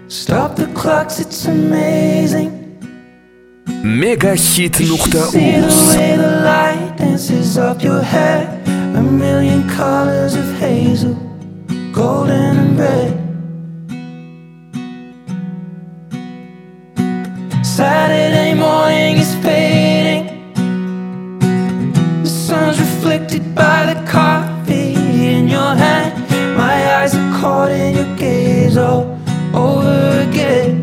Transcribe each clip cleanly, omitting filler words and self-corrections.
Stop the clocks, it's amazing. Megahit.uz. See the way the light dances up your hair. A million colors of hazel, golden and red. Saturday morning is fading. The sun's reflected by the coffee in your hand. My eyes are caught in your gaze all over again.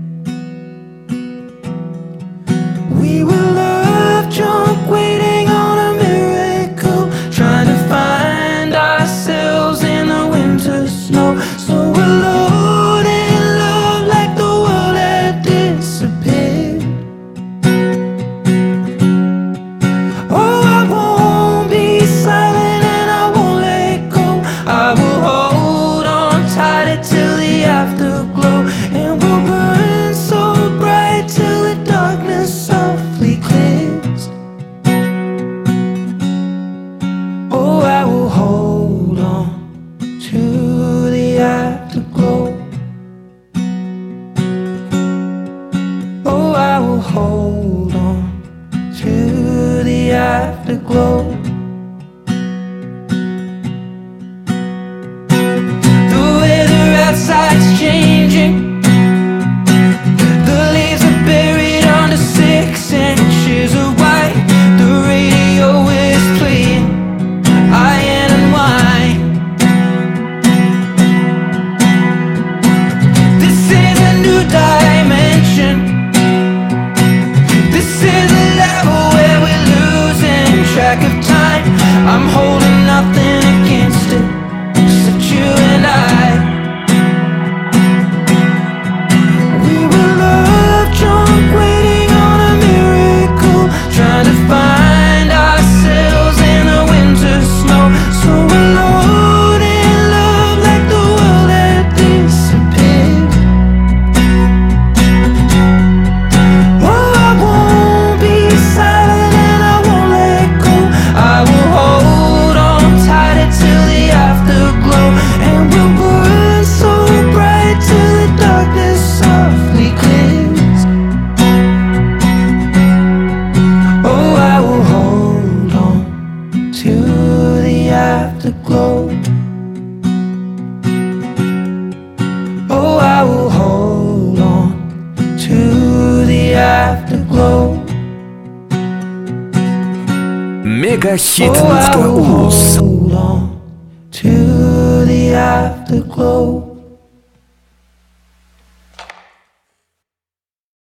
We were love drunk, waiting on a miracle, trying to find ourselves in the winter snow. So alone in love, like the world had disappeared. Oh, I won't be silent and I won't let go. I will hold on tighter till the afterglow, and we'll burn so bright till the darkness softly clears. Oh, I will hold on to the afterglow. Oh, I will hold on to the afterglow. The weather outside's changing. The leaves are buried under 6 inches of white. The radio is playing Iron and Wine. This is a new dimension. This is a level where we're losing track of time. I'm holding nothing against it, except you and I. We were love drunk, waiting on a miracle, trying to find ourselves in the winter snow. So alone in love, like the world had disappeared. Oh, I won't be silent and I won't let go. I will hold on tighter till the afterglow, and we'll burn so bright till the darkness softly clears. Oh, I will hold on to the afterglow. Oh, I will hold on to the afterglow. Oh, I will Megahit.uz. hold on to the afterglow.